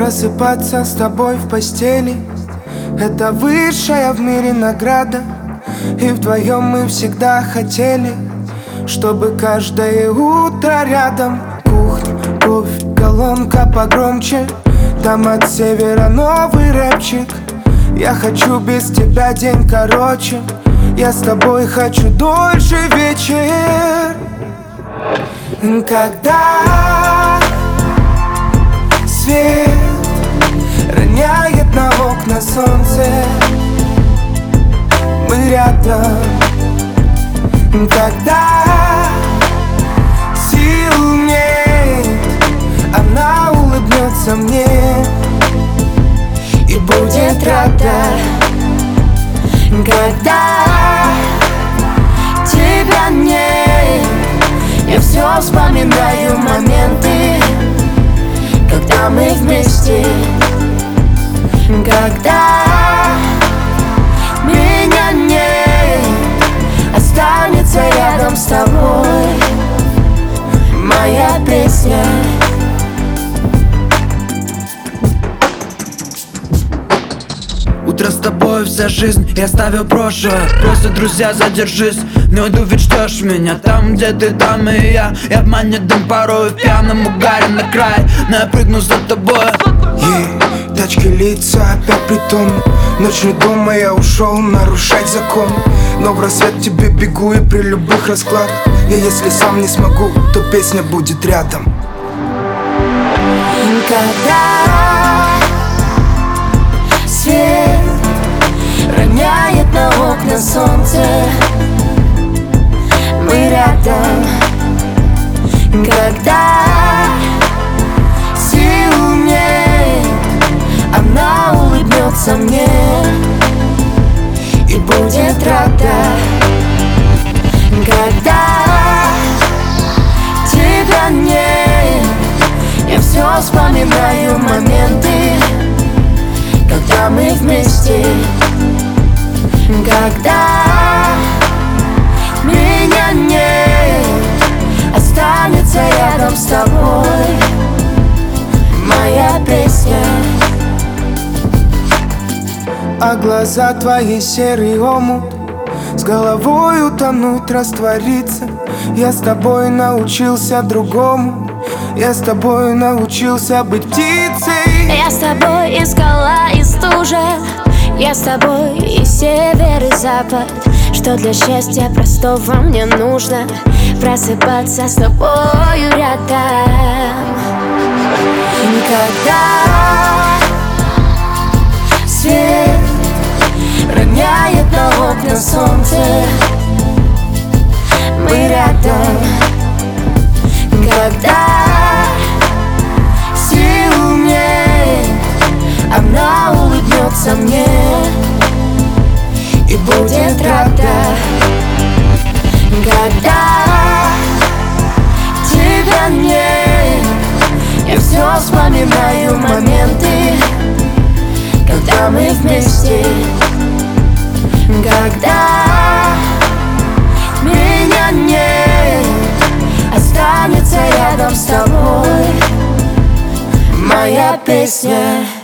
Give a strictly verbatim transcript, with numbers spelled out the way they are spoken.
Просыпаться с тобой в постели — это высшая в мире награда. И вдвоем мы всегда хотели, чтобы каждое утро рядом. Кухня, кофе, колонка погромче, там от севера новый рэпчик. Я хочу без тебя день короче, я с тобой хочу дольше вечер. Когда свет роняет на окна солнце, мы рядом. Когда сил нет, она улыбнется мне и будет рада. Когда тебя нет, я все вспоминаю моменты, когда мы вместе. Когда меня нет, останется рядом с тобой моя песня. Утро с тобой, вся жизнь, я оставил прошлое. Просто, друзья, задержись, не уйду, ведь ждешь меня. Там, где ты, там и я. И обманет дым порой в пьяном угаре на край. Но я прыгну за тобой. Ей, тачки лица, опять притон. Ночь не дома, я ушел нарушать закон. Но в рассвет тебе бегу и при любых раскладах. И если сам не смогу, то песня будет рядом. Когда свет роняет на окна солнце, мы рядом. Когда сил нет, она улыбнется мне и будет рада. Когда тебя нет, я все вспоминаю моменты, когда мы вместе. Когда меня нет, останется рядом с тобой моя песня. А глаза твои серый омут, с головой утонуть, раствориться. Я с тобой научился другому, я с тобой научился быть птицей. Я с тобой и скала, и стужа, я с тобой и север, и запад. Что для счастья простого мне нужно просыпаться с тобою рядом. Когда свет роняет на окна солнце, мы рядом. Когда сил нет, она улыбнется мне и будет рада. Когда тебя нет, я все вспоминаю моменты, когда мы вместе. Когда меня нет, останется рядом с тобой моя песня.